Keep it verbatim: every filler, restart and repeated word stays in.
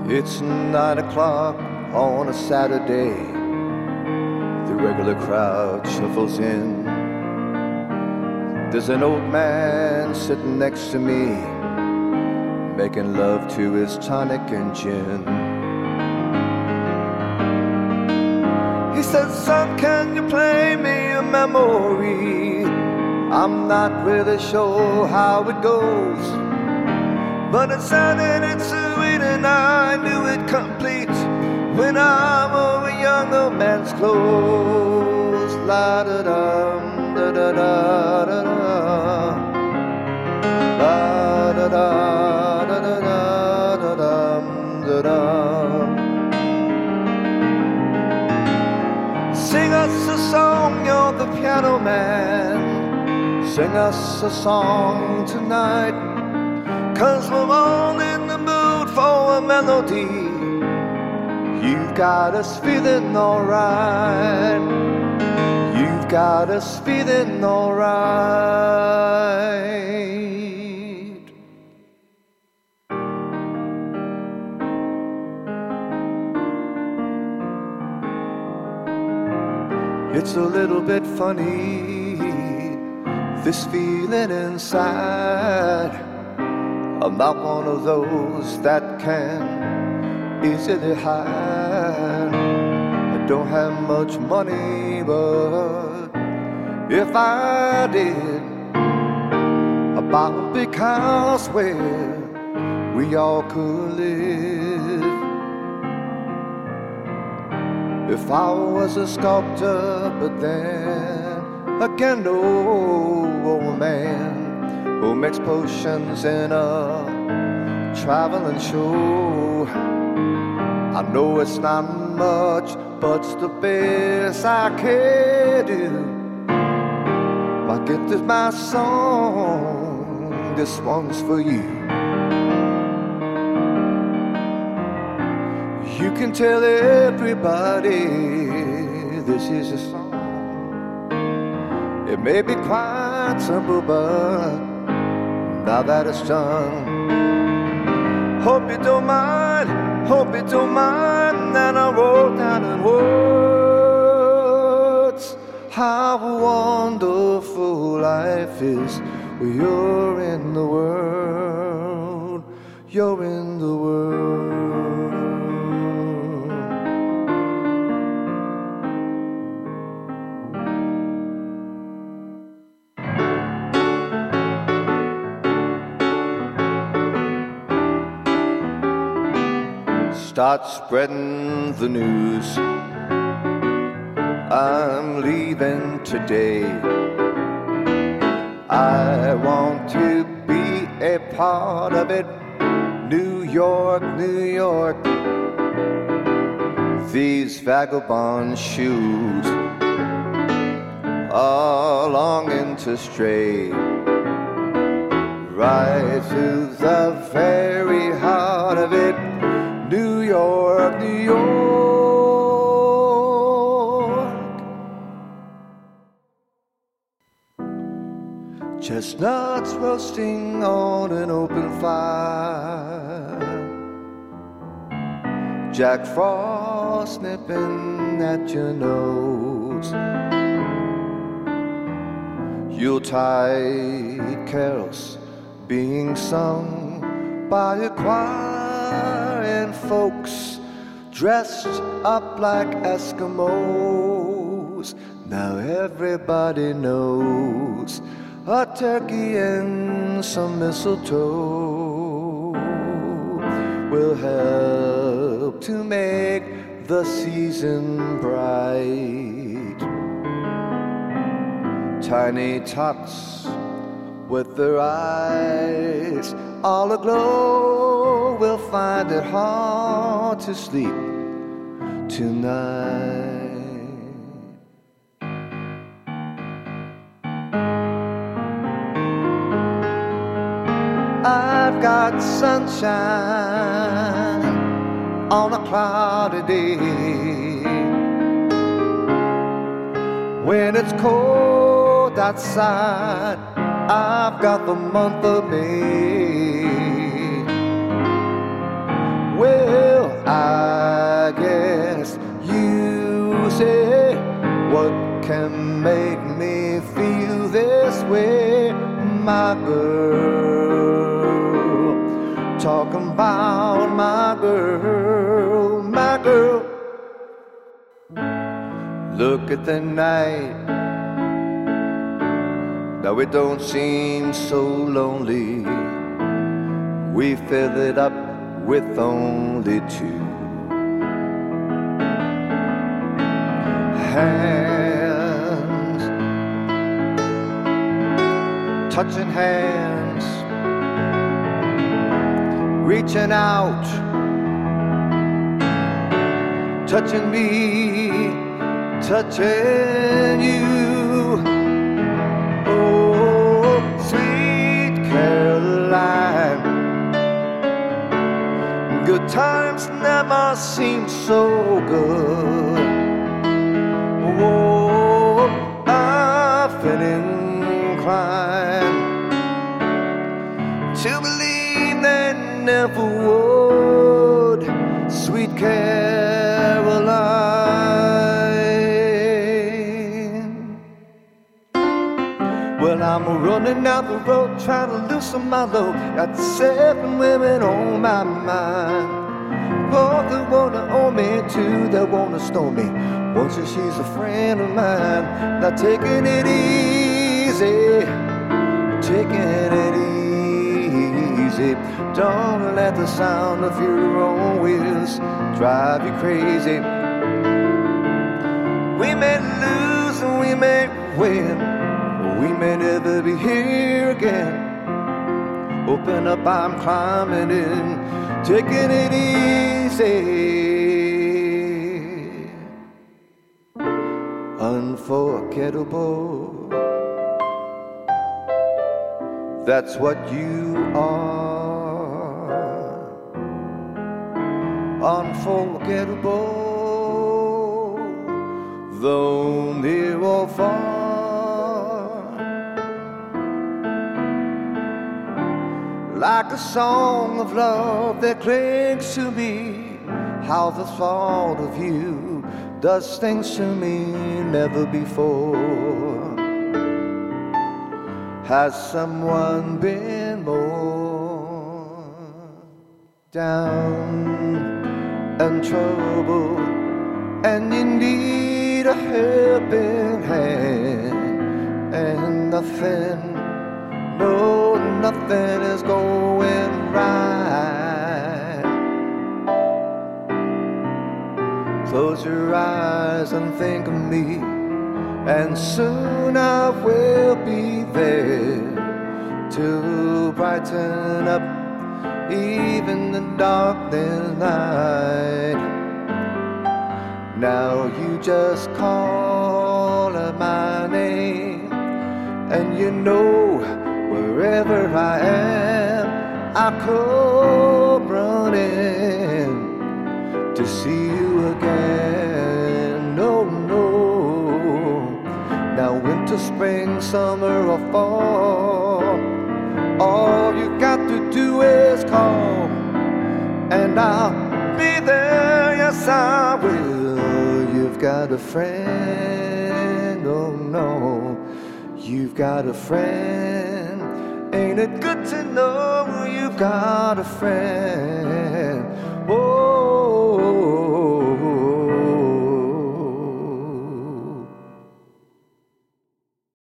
It's nine o'clock on a Saturday. The regular crowd shuffles in. There's an old man sitting next to me, making love to his tonic and gin. He said, son, can you play me a memory? I'm not really sure how it goes, but it sounded it sweet and I knew it complete when I wore a younger man's clothes. La da dum, da da da da da, la da da da da da da dum, da da. Sing us a song, you're the piano man. Sing us a song tonight, 'cause we're all in the mood for a melody. You've got us feeling alright. You've got us feeling alright. It's a little bit funny, this feeling inside. I'm not one of those that can easily hide. I don't have much money, but if I did, a bought a big house where we all could live. If I was a sculptor, but then again, no old man who makes potions in a traveling show. I know it's not much, but it's the best I can do. My gift is my song, this one's for you. You can tell everybody this is a song. It may be quite simple, but now that it's done, hope you don't mind, hope you don't mind that I wrote down in words how wonderful life is when you're in the world, you're in the world. Start spreading the news. I'm leaving today. I want to be a part of it. New York, New York. These vagabond shoes are longing to stray right through the very heart of it. New York, New York. Chestnuts roasting on an open fire, Jack Frost nipping at your nose, Yuletide carols being sung by a choir, and folks dressed up like Eskimos. Now everybody knows a turkey and some mistletoe will help to make the season bright. Tiny tots with their eyes all aglow will find it hard to sleep tonight. I've got sunshine on a cloudy day. When it's cold outside, I've got the month of May. Well, I guess you say, what can make me feel this way, my girl? Talking about my girl, my girl. Look at the night, now it don't seem so lonely. We fill it up with only two hands, touching hands, reaching out, touching me, touching you. Oh, sweet Caroline, good times never seem so good. Oh, I feel inclined to believe they never would, sweet Caroline. Well, I'm running down the road trying to loosen my load. Got seven women on my mind. Both that wanna own me, two that wanna stone me. One says she's a friend of mine. Now taking it easy, taking it easy. Don't let the sound of your own wheels drive you crazy. We may lose and we may win, we may never be here again. Open up, I'm climbing in, taking it easy. Unforgettable, that's what you are. Unforgettable, though near or far. Like a song of love that clings to me, how the thought of you does things to me never before. Has someone been more down and troubled, and you need a helping hand, and nothing, no, nothing is going right. Close your eyes and think of me, and soon I will be there to brighten up even the darkest night. Now you just call out my name, and you know wherever I am, I come running to see you again. No, no. Now winter, spring, summer or fall, all you got to do is call, and I'll be there, yes I will. You've got a friend, oh no, you've got a friend. Ain't it good to know you've got a friend?